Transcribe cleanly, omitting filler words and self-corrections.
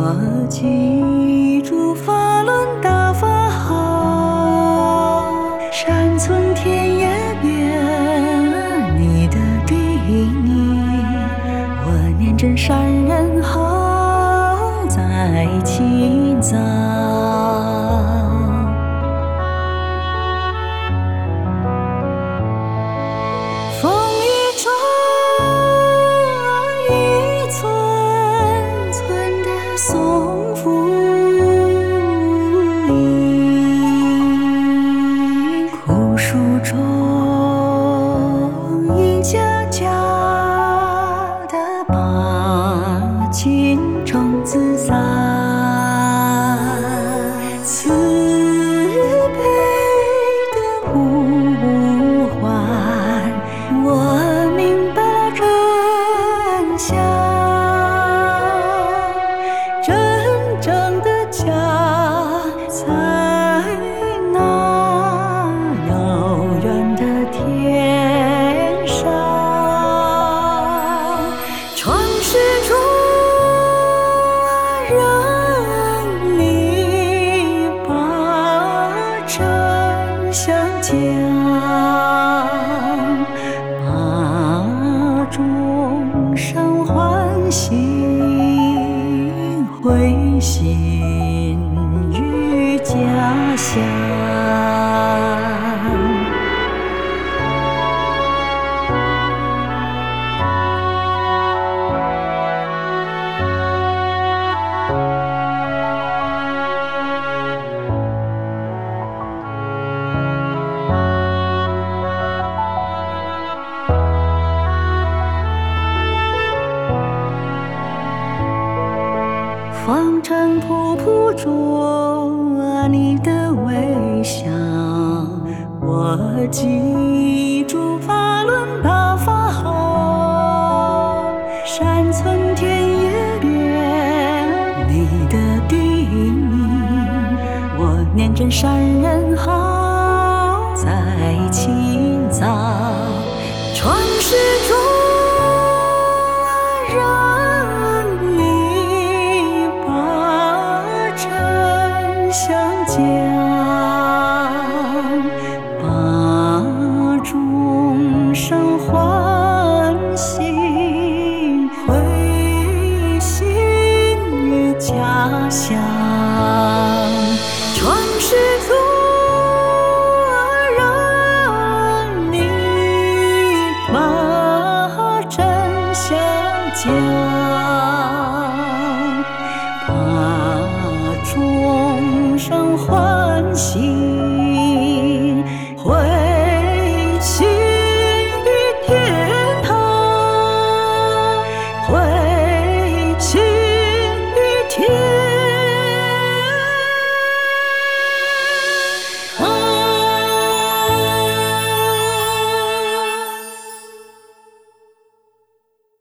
我记住法轮大法好，山村田野边你的叮咛，我念真善人好在清早。风雨中一寸寸的松福音，枯树中一家家的把金种子撒，慈悲的呼唤，我明白了真相，真正的家在那遥远的天上。创世中让你把真相讲，把众生唤醒，回心于家乡。风尘仆仆中你的微笑，我记住法轮大法好，山村田野边你的叮咛，我念真善人好在清早。创世中相讲，把众生唤醒，回心于家乡。创世中让你把真相讲，把众生唤醒。